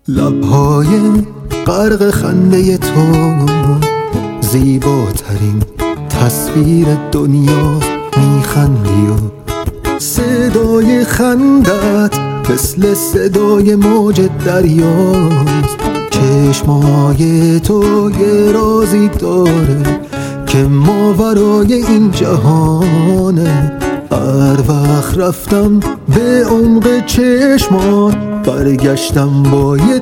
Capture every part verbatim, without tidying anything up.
لبهای غرق خنده تو زیباترین تصویر دنیا. میخندی و صدای خندت مثل صدای موج دریاست. چشمای تو یه رازی داره که ماورای این جهانه. هر وقت رفتم به عمق چشمات برگشتم با یه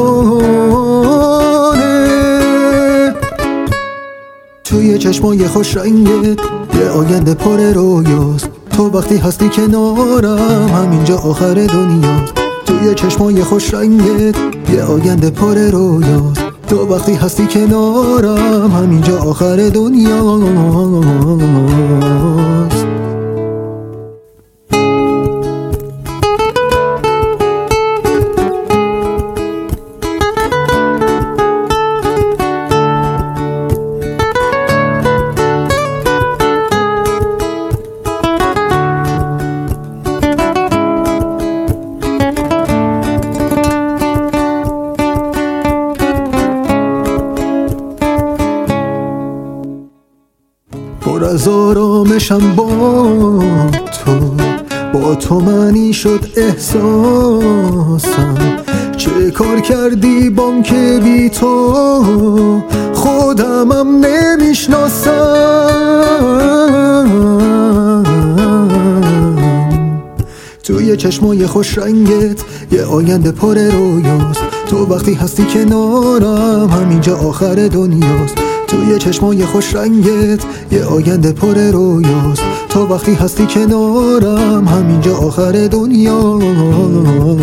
ترانه. توی چشمای خوش رنگت یه آینده پر رویاست. تو وقتی هستی کنارم همینجا آخر دنیاست. توی چشمای خوش رنگت یه آینده پر رویاست. تو وقتی هستی کنارم همینجا آخر دنیاست. پر از آرامشم با تو، با تو معنی شد احساسم. چه کار کردی بام که بی تو خودمم نمیشناسم. توی چشمای خوش رنگت یه آینده پر رویاست. تو وقتی هستی کنارم همینجا آخر دنیاست. توی چشمای خوش رنگت یه آینده پر رویاست. تو وقتی هستی کنارم همینجا آخر دنیاست.